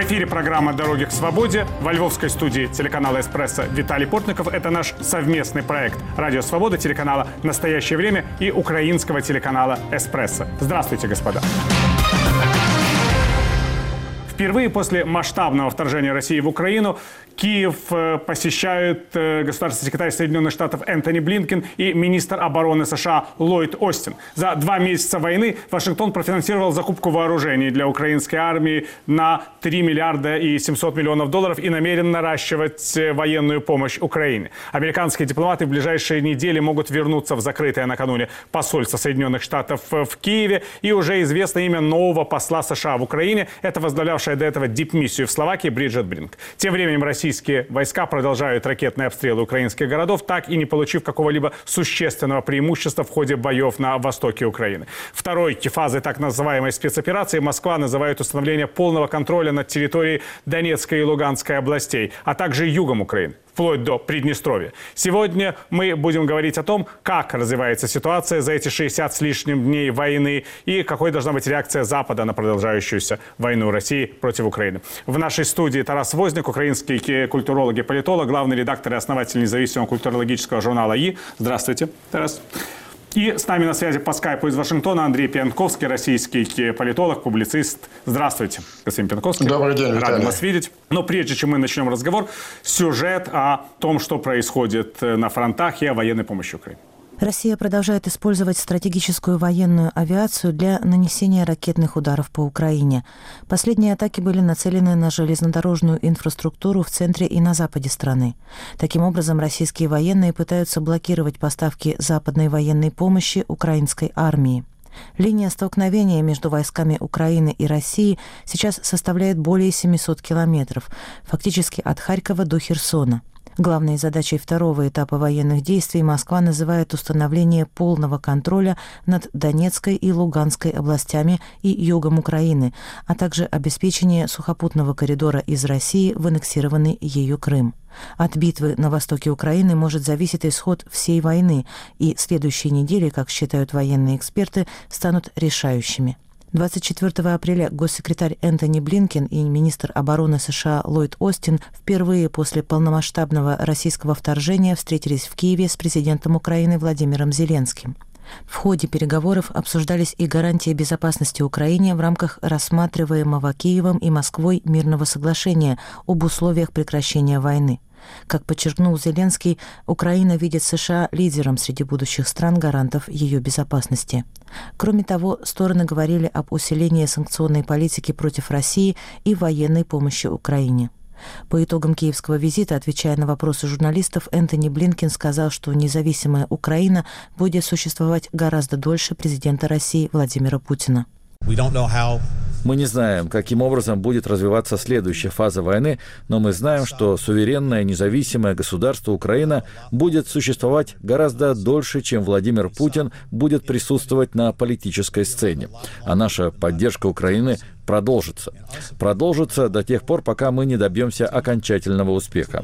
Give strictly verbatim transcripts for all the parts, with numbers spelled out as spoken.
эфире программа «Дороги к свободе». Во львовской студии телеканала «Эспрессо» Виталий Портников. Это наш совместный проект «Радио Свобода», телеканала «Настоящее время» и украинского телеканала «Эспрессо». Здравствуйте, господа. Впервые после масштабного вторжения России в Украину Киев посещают государственный секретарь Соединенных Штатов Энтони Блинкен и министр обороны США Ллойд Остин. За два месяца войны Вашингтон профинансировал закупку вооружений для украинской армии на три миллиарда и семьсот миллионов долларов и намерен наращивать военную помощь Украине. Американские дипломаты в ближайшие недели могут вернуться в закрытое накануне посольство Соединенных Штатов в Киеве. И уже известно имя нового посла США в Украине. Это возглавлявшая до этого дипмиссию в Словакии Бриджит Бринк. Тем временем российские войска продолжают ракетные обстрелы украинских городов, так и не получив какого-либо существенного преимущества в ходе боев на востоке Украины. Второй фазой так называемой спецоперации Москва называет установление полного контроля над территорией Донецкой и Луганской областей, а также югом Украины, вплоть до Приднестровья. Сегодня мы будем говорить о том, как развивается ситуация за эти шестьдесят с лишним дней войны и какой должна быть реакция Запада на продолжающуюся войну России против Украины. В нашей студии Тарас Возняк, украинский культуролог и политолог, главный редактор и основатель независимого культурологического журнала «И». Здравствуйте, Тарас. И с нами на связи по скайпу из Вашингтона Андрей Пьянковский, российский политолог, публицист. Здравствуйте, господин Пьянковский. Добрый день, Виталий. Рад вас видеть. Но прежде чем мы начнем разговор, сюжет о том, что происходит на фронтах и о военной помощи Украине. Россия продолжает использовать стратегическую военную авиацию для нанесения ракетных ударов по Украине. Последние атаки были нацелены на железнодорожную инфраструктуру в центре и на западе страны. Таким образом, российские военные пытаются блокировать поставки западной военной помощи украинской армии. Линия столкновения между войсками Украины и России сейчас составляет более семисот километров, фактически от Харькова до Херсона. Главной задачей второго этапа военных действий Москва называет установление полного контроля над Донецкой и Луганской областями и югом Украины, а также обеспечение сухопутного коридора из России в аннексированный ею Крым. От битвы на востоке Украины может зависеть исход всей войны, и следующие недели, как считают военные эксперты, станут решающими. двадцать четвёртого апреля госсекретарь Энтони Блинкен и министр обороны США Ллойд Остин впервые после полномасштабного российского вторжения встретились в Киеве с президентом Украины Владимиром Зеленским. В ходе переговоров обсуждались и гарантии безопасности Украине в рамках рассматриваемого Киевом и Москвой мирного соглашения об условиях прекращения войны. Как подчеркнул Зеленский, Украина видит США лидером среди будущих стран-гарантов ее безопасности. Кроме того, стороны говорили об усилении санкционной политики против России и военной помощи Украине. По итогам киевского визита, отвечая на вопросы журналистов, Энтони Блинкен сказал, что независимая Украина будет существовать гораздо дольше президента России Владимира Путина. Мы не знаем, каким образом будет развиваться следующая фаза войны, но мы знаем, что суверенное независимое государство Украина будет существовать гораздо дольше, чем Владимир Путин будет присутствовать на политической сцене. А наша поддержка Украины продолжится. Продолжится до тех пор, пока мы не добьемся окончательного успеха.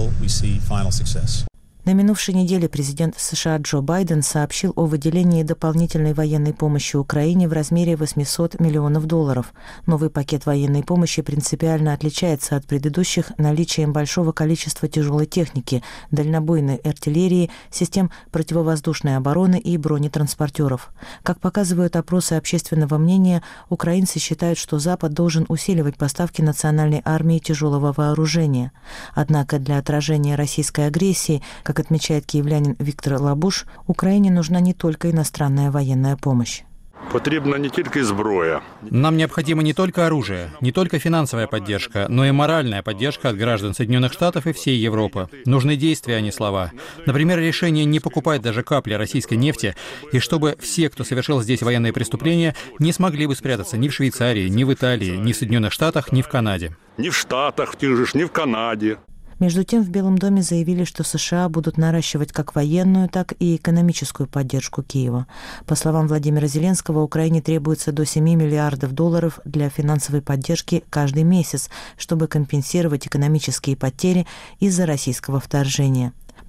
На минувшей неделе президент США Джо Байден сообщил о выделении дополнительной военной помощи Украине в размере восемьсот миллионов долларов. Новый пакет военной помощи принципиально отличается от предыдущих наличием большого количества тяжелой техники, дальнобойной артиллерии, систем противовоздушной обороны и бронетранспортеров. Как показывают опросы общественного мнения, украинцы считают, что Запад должен усиливать поставки национальной армии тяжелого вооружения. Однако для отражения российской агрессии, как отмечает киевлянин Виктор Лабуш, Украине нужна не только иностранная военная помощь. Потрібна не тільки зброя. Нам необходимо не только оружие, не только финансовая поддержка, но и моральная поддержка от граждан Соединенных Штатов и всей Европы. Нужны действия, а не слова. Например, решение не покупать даже капли российской нефти, и чтобы все, кто совершил здесь военные преступления, не смогли бы спрятаться ни в Швейцарии, ни в Италии, ни в Соединенных Штатах, ни в Канаде. Ни в Штатах, в тех же, ни в Канаде. Между тем, в Белом доме заявили, что США будут наращивать как военную, так и экономическую поддержку Киева. По словам Владимира Зеленского, Украине требуется до семи миллиардов долларов для финансовой поддержки каждый месяц, чтобы компенсировать экономические потери из-за российского вторжения.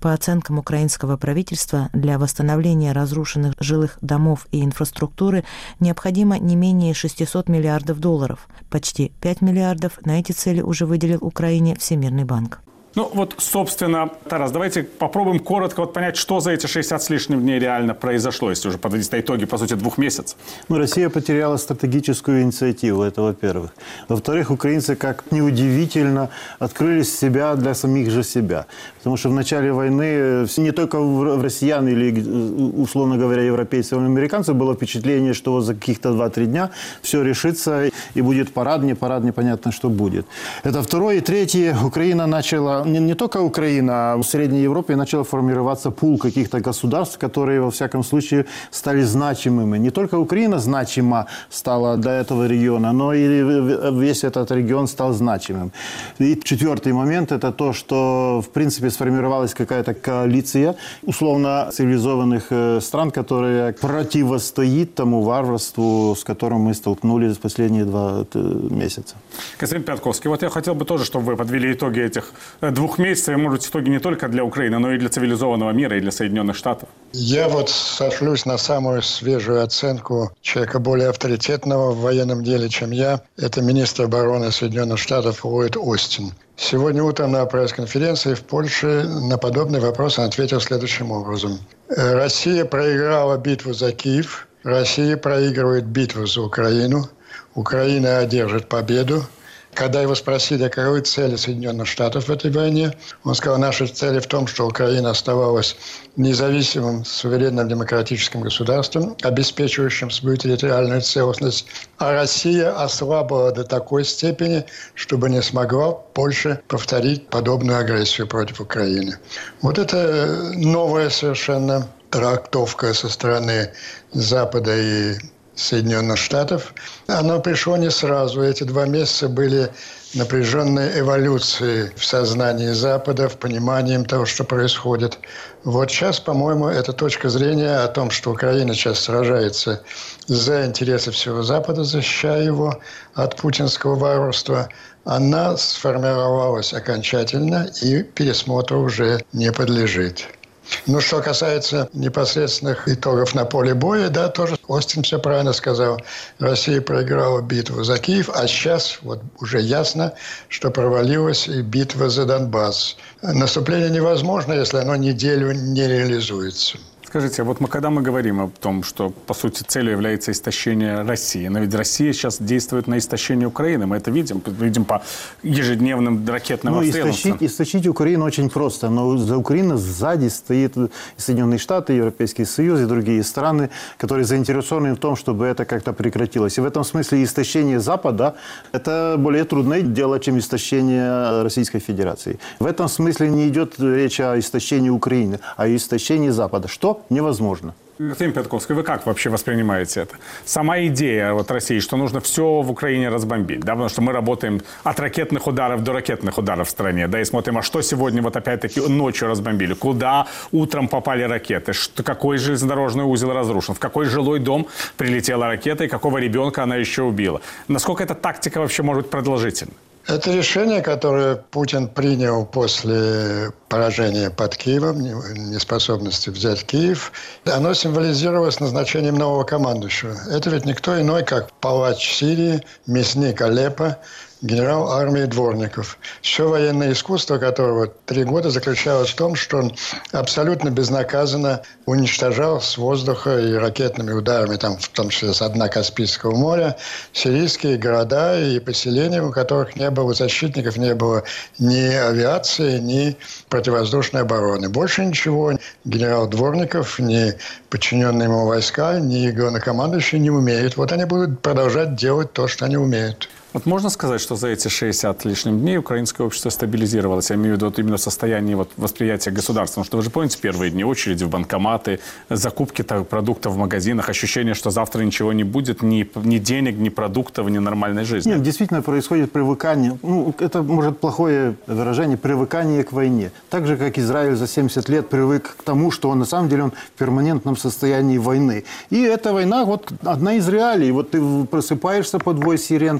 По оценкам украинского правительства, для восстановления разрушенных жилых домов и инфраструктуры необходимо не менее шестьсот миллиардов долларов. Почти пять миллиардов на эти цели уже выделил Украине Всемирный банк. Ну вот, собственно, Тарас, давайте попробуем коротко вот понять, что за эти шестьдесят с лишним дней реально произошло, если уже подводить итоги, по сути, двух месяцев. Ну, Россия потеряла стратегическую инициативу, это во-первых. Во-вторых, украинцы, как неудивительно, открыли себя для самих же себя. Потому что в начале войны не только в россиян или, условно говоря, европейцев или американцев было впечатление, что вот за каких-то два-три дня все решится и будет парад, не парад, непонятно, что будет. Это второе. И третье, Украина начала... Не, не только Украина, а в Средней Европе начал формироваться пул каких-то государств, которые, во всяком случае, стали значимыми. Не только Украина значима стала для этого региона, но и весь этот регион стал значимым. И четвертый момент – это то, что, в принципе, сформировалась какая-то коалиция условно цивилизованных стран, которая противостоит тому варварству, с которым мы столкнулись в последние два месяца. Константин Пятковский, вот я хотел бы тоже, чтобы вы подвели итоги этих двух месяцев, и, может быть, итоги не только для Украины, но и для цивилизованного мира, и для Соединенных Штатов. Я вот сошлюсь на самую свежую оценку человека более авторитетного в военном деле, чем я. Это министр обороны Соединенных Штатов Ллойд Остин. Сегодня утром на пресс-конференции в Польше на подобный вопрос он ответил следующим образом. Россия проиграла битву за Киев, Россия проигрывает битву за Украину, Украина одержит победу. Когда его спросили, каковы цели Соединенных Штатов в этой войне, он сказал, наши цели в том, что Украина оставалась независимым, суверенным демократическим государством, обеспечивающим свою территориальную целостность, а Россия ослабла до такой степени, чтобы не смогла больше повторить подобную агрессию против Украины. Вот это новая совершенно трактовка со стороны Запада и Соединенных Штатов. Оно пришло не сразу. Эти два месяца были напряженной эволюцией в сознании Запада, в понимании того, что происходит. Вот сейчас, по-моему, эта точка зрения о том, что Украина сейчас сражается за интересы всего Запада, защищая его от путинского варварства, она сформировалась окончательно и пересмотру уже не подлежит. Ну, что касается непосредственных итогов на поле боя, да, тоже Остин все правильно сказал. Россия проиграла битву за Киев, а сейчас вот уже ясно, что провалилась и битва за Донбасс. Наступление невозможно, если оно неделю не реализуется. Скажите, вот мы, когда мы говорим о том, что, по сути, целью является истощение России, но ведь Россия сейчас действует на истощение Украины, мы это видим, видим по ежедневным ракетным ну, обстрелам. Истощить, истощить Украину очень просто, но за Украиной сзади стоит Соединенные Штаты, Европейский Союз и другие страны, которые заинтересованы в том, чтобы это как-то прекратилось. И в этом смысле истощение Запада – это более трудное дело, чем истощение Российской Федерации. В этом смысле не идет речь о истощении Украины, а о истощении Запада. Что? Невозможно. Константин Пятковский, вы как вообще воспринимаете это? Сама идея вот России, что нужно все в Украине разбомбить, да, потому что мы работаем от ракетных ударов до ракетных ударов в стране, да, и смотрим, а что сегодня вот опять-таки ночью разбомбили, куда утром попали ракеты, что, какой железнодорожный узел разрушен, в какой жилой дом прилетела ракета и какого ребенка она еще убила. Насколько эта тактика вообще может быть продолжительна? Это решение, которое Путин принял после поражения под Киевом, неспособности взять Киев, оно символизировалось назначением нового командующего. Это ведь никто иной, как палач Сирии, мясник Алеппо, генерал армии Дворников. Все военное искусство, которого три года заключалось в том, что он абсолютно безнаказанно уничтожал с воздуха и ракетными ударами, там, в том числе с дна Каспийского моря, сирийские города и поселения, у которых не было защитников, не было ни авиации, ни противовоздушной обороны. Больше ничего генерал Дворников, ни подчиненные ему войска, ни главнокомандующие не умеют. Вот они будут продолжать делать то, что они умеют. Вот можно сказать, что за эти шестьдесят с лишним дней украинское общество стабилизировалось? Я имею в виду вот именно состояние вот восприятия государства. Потому что вы же помните первые дни, очереди в банкоматы, закупки продуктов в магазинах, ощущение, что завтра ничего не будет, ни, ни денег, ни продуктов, ни нормальной жизни. Нет, действительно происходит привыкание. Ну, это, может, плохое выражение, привыкание к войне. Так же, как Израиль за семьдесят лет привык к тому, что он на самом деле он в перманентном состоянии войны. И эта война, вот одна из реалий. Вот ты просыпаешься под вой сирен, ходишь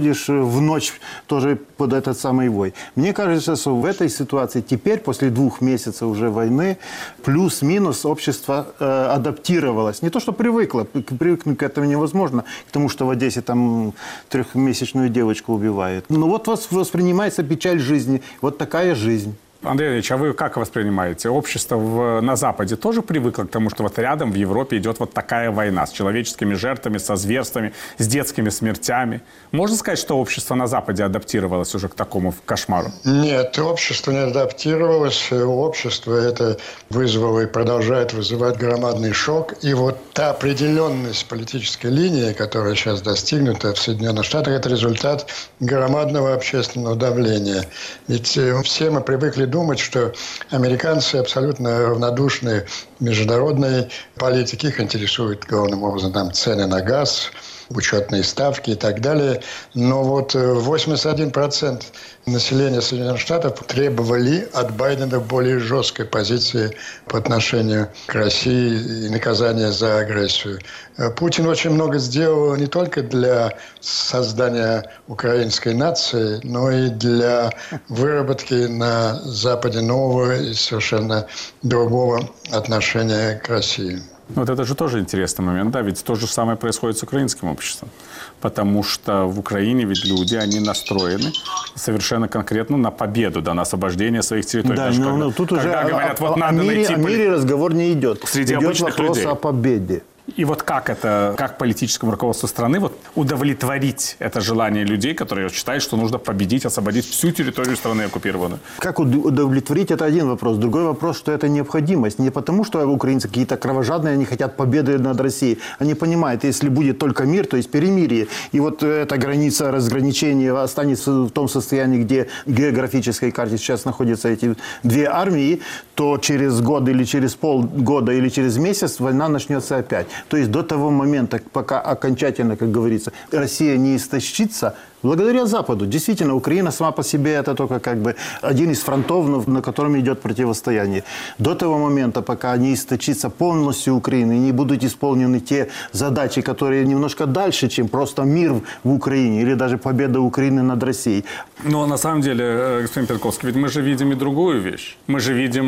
уходишь в ночь тоже под этот самый вой. Мне кажется, что в этой ситуации теперь, после двух месяцев уже войны, плюс-минус общество э, адаптировалось. Не то, что привыкло, привыкнуть к этому невозможно, к тому, что в Одессе там трехмесячную девочку убивают. Но вот воспринимается печаль жизни. Вот такая жизнь. Андрей Ильич, а вы как воспринимаете? Общество в, на Западе тоже привыкло к тому, что вот рядом в Европе идет вот такая война с человеческими жертвами, со зверствами, с детскими смертями? Можно сказать, что общество на Западе адаптировалось уже к такому кошмару? Нет, общество не адаптировалось. Общество это вызвало и продолжает вызывать громадный шок. И вот та определенность политической линии, которая сейчас достигнута в Соединенных Штатах, это результат громадного общественного давления. Ведь все мы привыкли думать, что американцы абсолютно равнодушны международной политике. Их интересуют главным образом там, цены на газ, учетные ставки и так далее. Но вот восемьдесят один процент населения Соединенных Штатов требовали от Байдена более жесткой позиции по отношению к России и наказания за агрессию. Путин очень много сделал не только для создания украинской нации, но и для выработки на Западе нового и совершенно другого отношения к России. Вот это же тоже интересный момент, да, ведь то же самое происходит с украинским обществом, потому что в Украине ведь люди, они настроены совершенно конкретно на победу, да, на освобождение своих территорий. Да, Даже но, когда, но тут когда уже говорят, о, вот о, надо о, мире, найти... о мире разговор не идет. Среди идет обычных вопрос людей. О победе. И вот как это, как политическому руководству страны вот удовлетворить это желание людей, которые считают, что нужно победить, освободить всю территорию страны оккупированную? Как удовлетворить, это один вопрос. Другой вопрос, что это необходимость. Не потому, что украинцы какие-то кровожадные, они хотят победы над Россией. Они понимают, если будет только мир, то есть перемирие. И вот эта граница разграничения останется в том состоянии, где в географической карте сейчас находятся эти две армии, то через год или через полгода или через месяц война начнется опять. То есть до того момента, пока окончательно, как говорится, Россия не истощится, благодаря Западу. Действительно, Украина сама по себе это только как бы один из фронтов, на котором идет противостояние. До того момента, пока не истощится полностью Украина и не будут исполнены те задачи, которые немножко дальше, чем просто мир в Украине или даже победа Украины над Россией. Но на самом деле, господин Пятковский, ведь мы же видим и другую вещь. Мы же видим,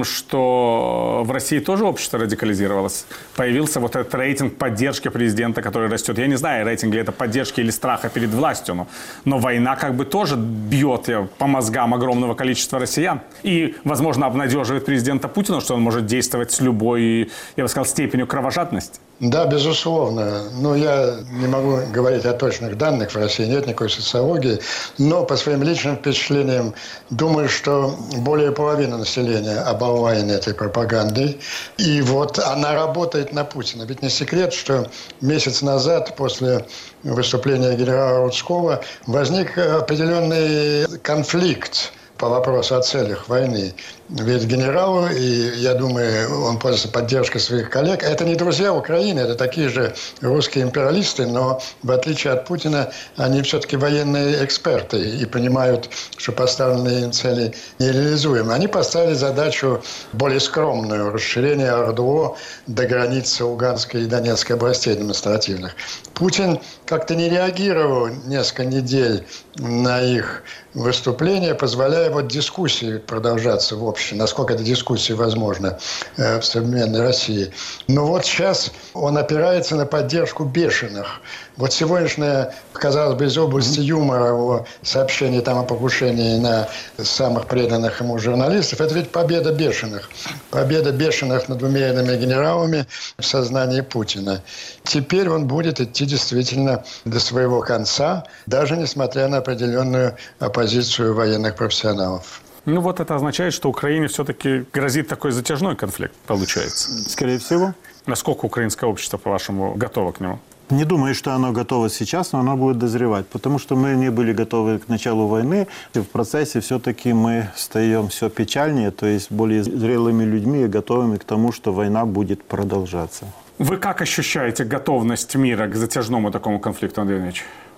что в России тоже общество радикализировалось. Появился вот этот рейтинг поддержки президента, который растет. Я не знаю, рейтинг ли это поддержки или страха перед властью, но Но война как бы тоже бьет по мозгам огромного количества россиян. И, возможно, обнадеживает президента Путина, что он может действовать с любой, я бы сказал, степенью кровожадности. Да, безусловно. Но я не могу говорить о точных данных. В России нет никакой социологии. Но по своим личным впечатлениям думаю, что более половины населения оболванены этой пропагандой. И вот она работает на Путина. Ведь не секрет, что месяц назад после выступления генерала Рудского возник определенный конфликт по вопросу о целях войны. Ведь генерал, и я думаю, он пользуется поддержкой своих коллег, это не друзья Украины, это такие же русские империалисты, но в отличие от Путина, они все-таки военные эксперты и понимают, что поставленные цели нереализуемы. Они поставили задачу более скромную – расширение ОРДЛО до границы Луганской и Донецкой областей административных. Путин как-то не реагировал несколько недель на их выступления, позволяя вот дискуссии продолжаться в обществе, насколько эта дискуссия возможна в современной России. Но вот сейчас он опирается на поддержку бешеных. Вот сегодняшнее, казалось бы, из области юмора его сообщение там о покушении на самых преданных ему журналистов, это ведь победа бешеных. Победа бешеных над умеренными генералами в сознании Путина. Теперь он будет идти действительно до своего конца, даже несмотря на определенную оппозицию военных профессионалов. Ну вот это означает, что Украине все-таки грозит такой затяжной конфликт, получается. Скорее всего. Насколько украинское общество, по-вашему, готово к нему? Не думаю, что оно готово сейчас, но оно будет дозревать, потому что мы не были готовы к началу войны. И в процессе все-таки мы встаем все печальнее, то есть более зрелыми людьми и готовыми к тому, что война будет продолжаться. Вы как ощущаете готовность мира к затяжному такому конфликту, Андрей Ильич?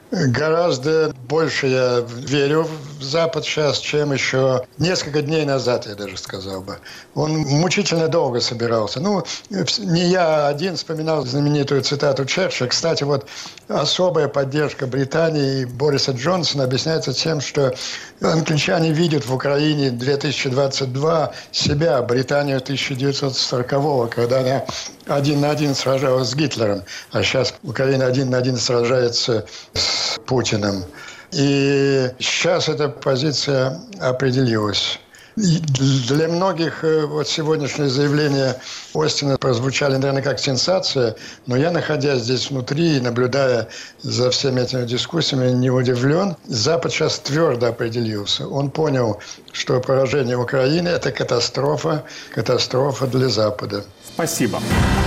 Гораздо больше я верю в Запад сейчас, чем еще несколько дней назад, я даже сказал бы. Он мучительно долго собирался. Ну, не я один вспоминал знаменитую цитату Черчилля. Кстати, вот особая поддержка Британии и Бориса Джонсона объясняется тем, что англичане видят в Украине две тысячи двадцать два себя, Британию тысяча девятьсот сорокового, когда она один на один сражалась с Гитлером, а сейчас Украина один на один сражается с Путиным. И сейчас эта позиция определилась. И для многих вот сегодняшнее заявление Остина прозвучали, наверное, как сенсация, но я, находясь здесь внутри и наблюдая за всеми этими дискуссиями, не удивлен. Запад сейчас твердо определился. Он понял, что поражение Украины – это катастрофа, катастрофа для Запада. Спасибо.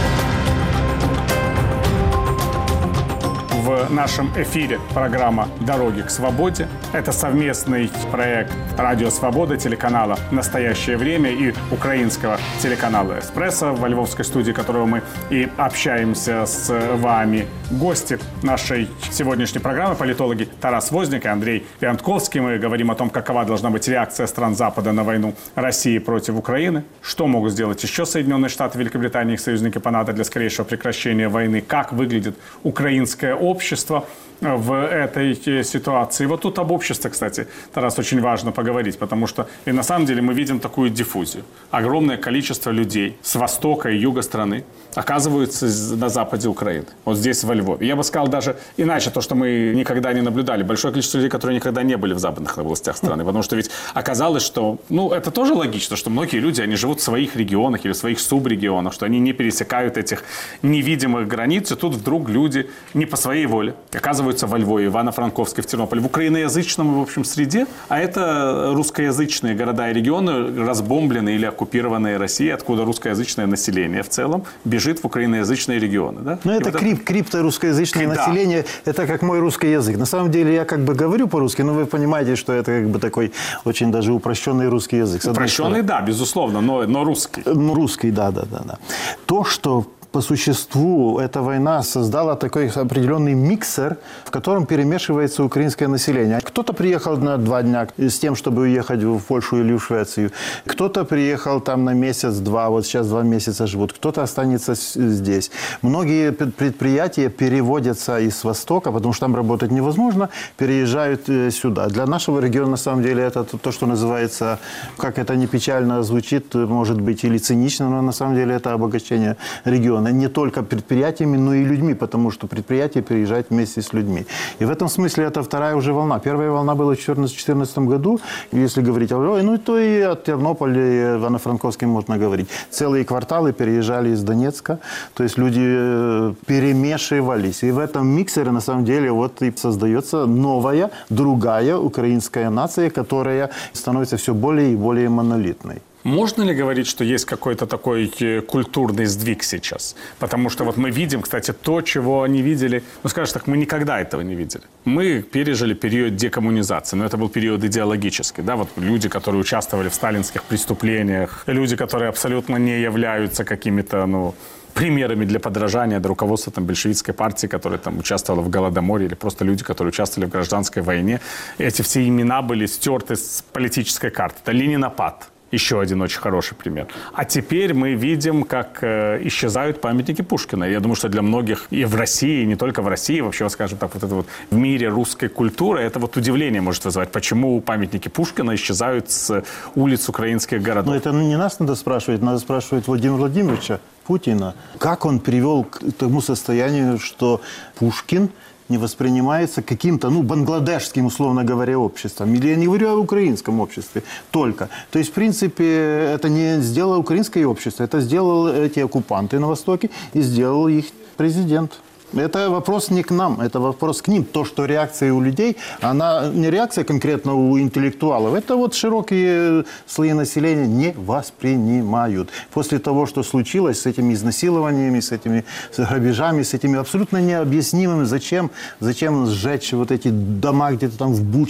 В нашем эфире программа «Дороги к свободе». Это совместный проект «Радио Свобода», телеканала «Настоящее время» и украинского телеканала «Эспрессо», во львовской студии которого мы и общаемся с вами. Гости нашей сегодняшней программы – политологи Тарас Возняк и Андрей Виантковский. Мы говорим о том, какова должна быть реакция стран Запада на войну России против Украины, что могут сделать еще Соединенные Штаты, Великобритания и их союзники по НАТО для скорейшего прекращения войны, как выглядит украинское общество в этой ситуации. Вот тут об обществе, кстати, Тарас, очень важно поговорить, потому что и на самом деле мы видим такую диффузию. Огромное количество людей с востока и юга страны оказываются на западе Украины, вот здесь, во Львове. Я бы сказал даже иначе, то, что мы никогда не наблюдали. Большое количество людей, которые никогда не были в западных областях страны, потому что ведь оказалось, что, ну, это тоже логично, что многие люди, они живут в своих регионах или в своих субрегионах, что они не пересекают этих невидимых границ, и тут вдруг люди не по своей воле оказываются во Львове, Ивано-Франковске, в Тернополе, в украиноязычном, в общем, среде, а это русскоязычные города и регионы, разбомбленные или оккупированные Россией, откуда русскоязычное население в целом бежит в украиноязычные регионы. Да? Ну, это вот крип, крипторусскоязычное да. население, это как мой русский язык. На самом деле, я как бы говорю по-русски, но вы понимаете, что это как бы такой очень даже упрощенный русский язык. Упрощенный, да, безусловно, но, но русский. Ну, русский, да, да, да, да. То, что по существу эта война создала такой определенный миксер, в котором перемешивается украинское население. Кто-то приехал на два дня с тем, чтобы уехать в Польшу или в Швецию. Кто-то приехал там на месяц-два, вот сейчас два месяца живут. Кто-то останется здесь. Многие предприятия переводятся из Востока, потому что там работать невозможно, переезжают сюда. Для нашего региона, на самом деле, это то, что называется, как это не печально звучит, может быть, или цинично, но на самом деле это обогащение региона. Не только предприятиями, но и людьми, потому что предприятия переезжают вместе с людьми. И в этом смысле это вторая уже волна. Первая волна была в две тысячи четырнадцатом году, если говорить о Львове, ну то и от Тернополя, и Ивано-Франковском можно говорить. Целые кварталы переезжали из Донецка, то есть люди перемешивались. И в этом миксере, на самом деле, вот и создается новая, другая украинская нация, которая становится все более и более монолитной. Можно ли говорить, что есть какой-то такой культурный сдвиг сейчас? Потому что вот мы видим, кстати, то, чего не видели, ну, скажем так, мы никогда этого не видели. Мы пережили период декоммунизации, но это был период идеологический, да, вот люди, которые участвовали в сталинских преступлениях, люди, которые абсолютно не являются какими-то, ну, примерами для подражания до руководства там, большевистской партии, которая там участвовала в Голодоморе, или просто люди, которые участвовали в гражданской войне. Эти все имена были стерты с политической карты. Это Ленинопад. Еще один очень хороший пример. А теперь мы видим, как э, исчезают памятники Пушкина. Я думаю, что для многих и в России, и не только в России, вообще, скажем так, вот это вот в мире русской культуры, это вот удивление может вызывать, почему памятники Пушкина исчезают с улиц украинских городов. Но это не нас надо спрашивать, надо спрашивать Владимира Владимировича Путина. Как он привел к тому состоянию, что Пушкин не воспринимается каким-то, ну, бангладешским, условно говоря, обществом. Или я не говорю о украинском обществе только. То есть, в принципе, это не сделало украинское общество, это сделали эти оккупанты на Востоке и сделал их президент. Это вопрос не к нам, это вопрос к ним. То, что реакция у людей, она не реакция конкретно у интеллектуалов, это вот широкие слои населения не воспринимают. После того, что случилось с этими изнасилованиями, с этими грабежами, с этими абсолютно необъяснимыми, зачем, зачем сжечь вот эти дома где-то там в Буче.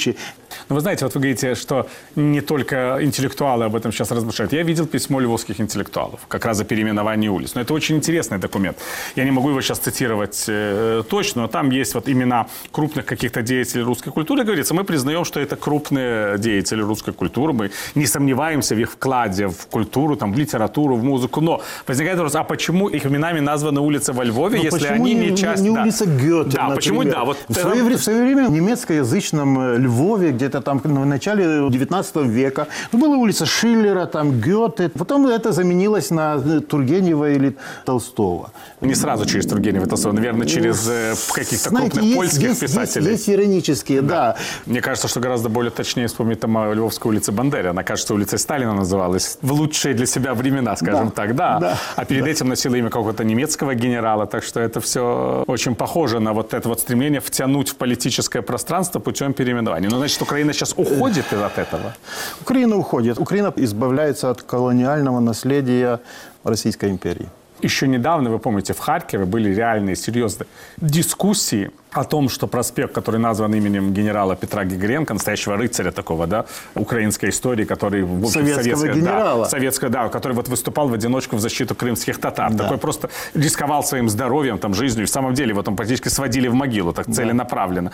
Но вы знаете, вот вы говорите, что не только интеллектуалы об этом сейчас размышляют. Я видел письмо львовских интеллектуалов, как раз о переименовании улиц. Но это очень интересный документ. Я не могу его сейчас цитировать э, точно, но там есть вот имена крупных каких-то деятелей русской культуры. Говорится, мы признаем, что это крупные деятели русской культуры. Мы не сомневаемся в их вкладе в культуру, там, в литературу, в музыку. Но возникает вопрос, а почему их именами названы улицы во Львове, но если почему они не, не часть... не да. улица Гёте, Да, например? почему, да. Вот в, свое, вре- в свое время в немецкоязычном Львове, где-то там в начале девятнадцатого века, была улица Шиллера, там Гёте. Потом это заменилось на Тургенева или Толстого. Не сразу через Тургенева и Толстого, наверное, через э, каких-то Знаете, крупных есть, польских есть, писателей. Есть, есть иронические, да. да. Мне кажется, что гораздо более точнее вспомнить там о Львовской улице Бандеры. Она, кажется, улицей Сталина называлась в лучшие для себя времена, скажем да. так. Да. Да. А перед да. этим носила имя какого-то немецкого генерала. Так что это все очень похоже на вот это вот стремление втянуть в политическое пространство путем переименования. Ну, значит, Украина сейчас уходит от этого? Украина уходит. Украина избавляется от колониального наследия Российской империи. Еще недавно, вы помните, в Харькове были реальные, серьезные дискуссии о том, что проспект, который назван именем генерала Петра Григоренко, настоящего рыцаря такого, да, украинской истории, который... В общем, советского генерала. Да, советского, да, который вот выступал в одиночку в защиту крымских татар. Да. Такой просто рисковал своим здоровьем, там, жизнью. И в самом деле вот он практически сводили в могилу, так, да. целенаправленно.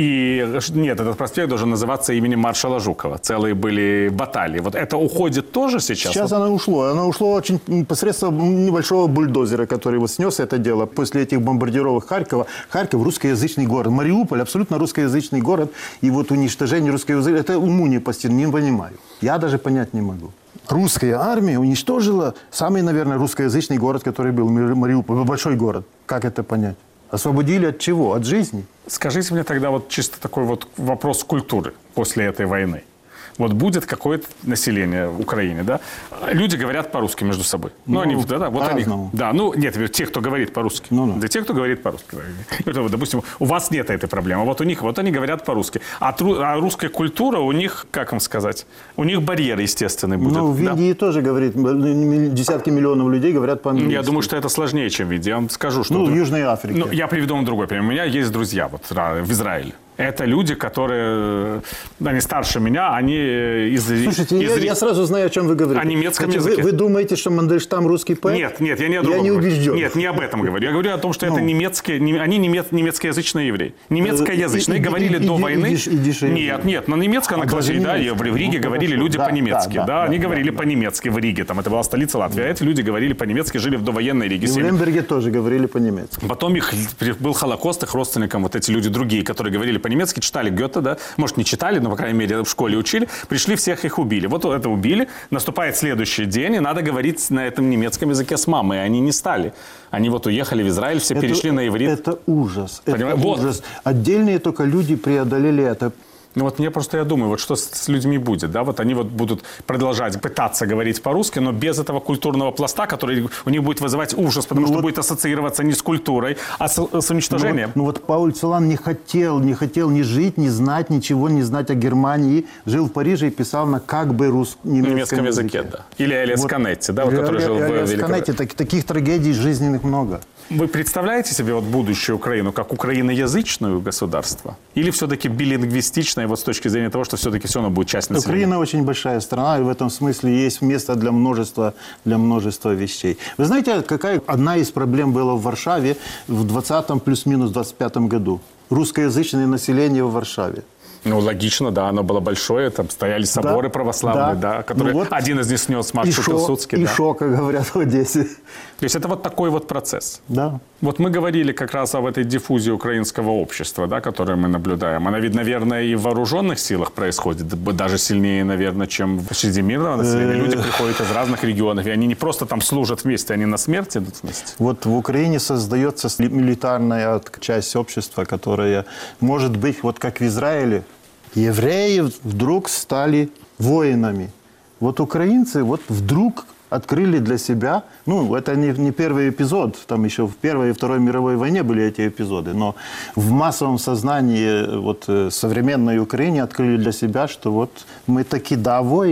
И нет, этот проспект должен называться именем маршала Жукова. Целые были баталии. Вот это уходит тоже сейчас? Сейчас вот... оно ушло. Оно ушло очень посредством небольшого бульдозера, который вот снес это дело. После этих бомбардировок Харькова. Харьков русскоязычный город. Мариуполь абсолютно русскоязычный город. И вот уничтожение русского языка, это уму не постиг, не понимаю. Я даже понять не могу. Русская армия уничтожила самый, наверное, русскоязычный город, который был Мариуполь. Большой город. Как это понять? Освободили от чего? От жизни? Скажите мне тогда вот чисто такой вот вопрос культуры после этой войны. Вот будет какое-то население в Украине, да? Люди говорят по-русски между собой. Ну, ну они, да, да, вот они, да, ну, нет, те, кто говорит по-русски. Ну, ну. Да те, кто говорит по-русски. Это, допустим, у вас нет этой проблемы. Вот у них, вот они говорят по-русски. А, тру, а русская культура у них, как вам сказать, у них барьер естественный будет. Ну, в Индии да? тоже говорит, десятки миллионов людей говорят по-английски. Я думаю, что это сложнее, чем в Индии. Я вам скажу, что... Ну, вот, в Южной Африке. Ну, я приведу вам другой пример. У меня есть друзья вот в Израиле. Это люди, которые, они старше меня, они из... Слушайте, из, я, я сразу знаю, о чем вы говорите. О немецком Значит, языке. Вы, вы думаете, что Мандельштам русский поэт? Нет, нет, я не о другом Я не говорю. убежден. Нет, не об этом говорю. Я говорю о том, что ну. это немецкие, они немец, немецкоязычные евреи. Немецкоязычные. И, говорили и, до и, войны. И, и, и дешевле. Нет, нет, на немецком, а на классе, да, в Риге ну, говорили люди да, по-немецки. Да, да, да, они да, говорили да. по-немецки в Риге. Там это была столица Латвии. А эти люди говорили по-немецки, жили в довоенной Риге. И в Лемберге тоже говорили по-немецки. Потом их был Холокост, их родственникам, вот эти люди другие, которые говорили по-немецки, читали Гёте, да, может, не читали, но, по крайней мере, в школе учили, пришли, всех их убили. Вот это убили, наступает следующий день, и надо говорить на этом немецком языке с мамой, и они не стали. Они вот уехали в Израиль, все это, перешли на иврит. Это ужас. Это вот. ужас. Отдельные только люди преодолели это. Ну вот мне просто, я думаю, вот что с, с людьми будет, да, вот они вот будут продолжать пытаться говорить по-русски, но без этого культурного пласта, который у них будет вызывать ужас, потому ну что вот, будет ассоциироваться не с культурой, а с, с уничтожением. Ну вот, ну вот Пауль Целан не хотел, не хотел ни жить, ни знать, ничего не знать о Германии. Жил в Париже и писал на как бы рус... немецком, немецком языке. языке. Да. Или Элиас вот, Канетти, да, вот, который жил в Великобритании. Так, таких трагедий жизненных много. Вы представляете себе вот будущую Украину как украиноязычное государство? Или все-таки билингвистичное, вот с точки зрения того, что все-таки все равно будет часть населения? Украина очень большая страна, и в этом смысле есть место для множества, для множества вещей. Вы знаете, какая одна из проблем была в Варшаве в двадцатом плюс-минус двадцать пятом году? Русскоязычное население в Варшаве. Ну, логично, да, оно было большое, там стояли соборы да, православные, да, да которые ну, вот один из них снес Маршал Пилсудский. И да. шо, как говорят в Одессе. То есть это вот такой вот процесс. Да. Вот мы говорили как раз об этой диффузии украинского общества, да, которую мы наблюдаем. Она ведь, наверное, и в вооруженных силах происходит, даже сильнее, наверное, чем среди мирного населения. Люди приходят из разных регионов, и они не просто там служат вместе, они на смерть идут вместе. Вот в Украине создается милитарная часть общества, которая может быть, вот как в Израиле, евреи вдруг стали воинами. Вот украинцы вот вдруг открыли для себя, ну, это не, не первый эпизод, там еще в Первой и Второй мировой войне были эти эпизоды, но в массовом сознании вот, современной Украины открыли для себя, что вот мы таки, да, воины.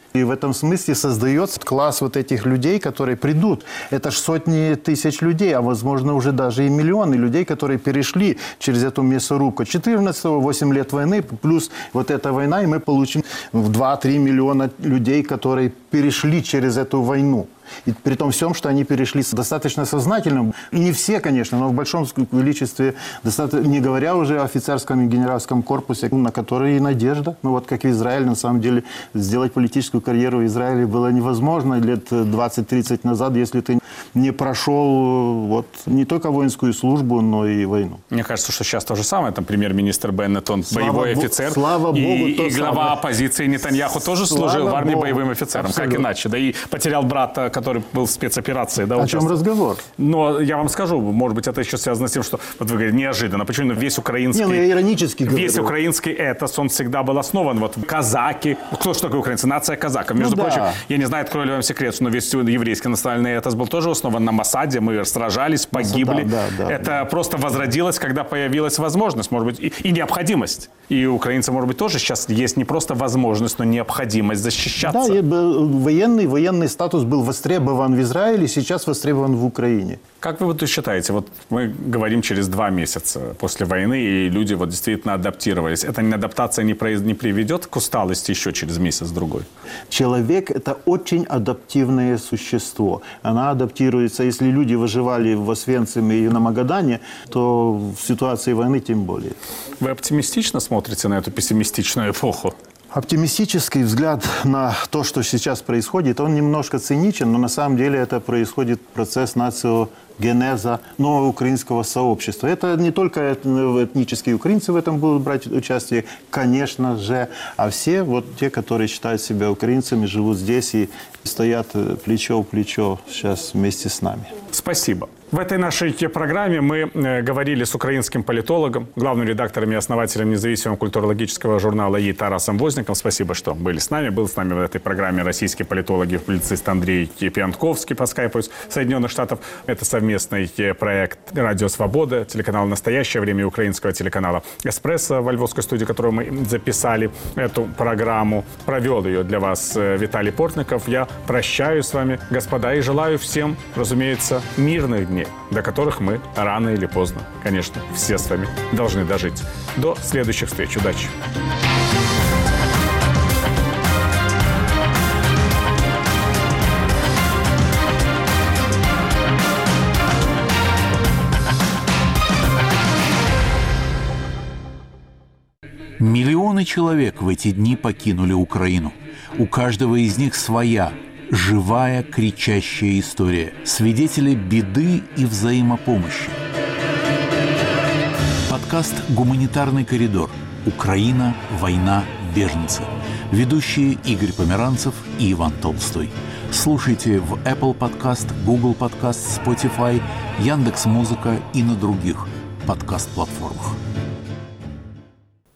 И в этом смысле создается класс вот этих людей, которые придут. Это ж сотни тысяч людей, а возможно уже даже и миллионы людей, которые перешли через эту мясорубку. четырнадцатого, восемь лет войны, плюс вот эта война, и мы получим в два-три миллиона людей, которые перешли через эту войну. И при том всем, что они перешли достаточно сознательно. И не все, конечно, но в большом количестве, не говоря уже о офицерском и генеральском корпусе, на который и надежда. Ну вот как в Израиле, на самом деле, сделать политическую карьеру в Израиле было невозможно лет двадцать-тридцать назад, если ты не прошел вот, не только воинскую службу, но и войну. Мне кажется, что сейчас то же самое. Там премьер-министр Беннет, он слава боевой Богу, офицер. Слава Богу, и, то и глава самое. оппозиции Нетаньяху тоже Слава служил в армии Богу. боевым офицером. Абсолютно. Как иначе? Да и потерял брата, который был в спецоперации. Да, О чем участвовал. разговор? Но я вам скажу, может быть, это еще связано с тем, что, вот вы говорите, неожиданно. Почему весь украинский... Не, ну я иронически говорю. Весь украинский этос, он всегда был основан. Вот казаки. Кто что такое украинцы? Нация казаков. Между Ну, прочим, да. я не знаю, открою ли вам секрет, но весь еврейский национальный этос был тоже основан на Моссаде. Мы сражались, погибли. Да, да, да, это да. просто возродилось, когда появилась возможность, может быть, и, и необходимость. И у украинцев, может быть, тоже сейчас есть не просто возможность, но необходимость защищаться. Да, и военный, военный статус был востребован в Израиле, сейчас востребован в Украине. Как вы вот считаете, вот мы говорим через два месяца после войны, и люди вот действительно адаптировались. Эта адаптация не, произ... не приведет к усталости еще через месяц-другой? Человек – это очень адаптивное существо. Она адаптируется. Если люди выживали в Освенциме и на Магадане, то в ситуации войны тем более. Вы оптимистично смотрите на эту пессимистичную эпоху? Оптимистический взгляд на то, что сейчас происходит, он немножко циничен, но на самом деле это происходит процесс нациогенеза нового украинского сообщества. Это не только этнические украинцы в этом будут брать участие, конечно же, а все вот те, которые считают себя украинцами, живут здесь и стоят плечо в плечо сейчас вместе с нами. Спасибо. В этой нашей программе мы э, говорили с украинским политологом, главным редактором и основателем независимого культурологического журнала «И» Тарасом Возником. Спасибо, что были с нами. Был с нами в этой программе российский политолог и публицист Андрей Пьянковский по скайпу из Соединенных Штатов. Это совместный проект «Радио Свобода», телеканал «Настоящее время» и украинского телеканала «Эспрессо» во львовской студии, которую мы записали эту программу. Провел ее для вас Виталий Портников. Я прощаюсь с вами, господа, и желаю всем, разумеется, мирных дней, до которых мы рано или поздно, конечно, все с вами должны дожить. До следующих встреч. Удачи! Миллионы человек в эти дни покинули Украину. У каждого из них своя, живая, кричащая история. Свидетели беды и взаимопомощи. Подкаст «Гуманитарный коридор. Украина, война, беженцы». Ведущие Игорь Померанцев и Иван Толстой. Слушайте в Apple Podcast, Google Podcast, Spotify, Яндекс.Музыка и на других подкаст-платформах.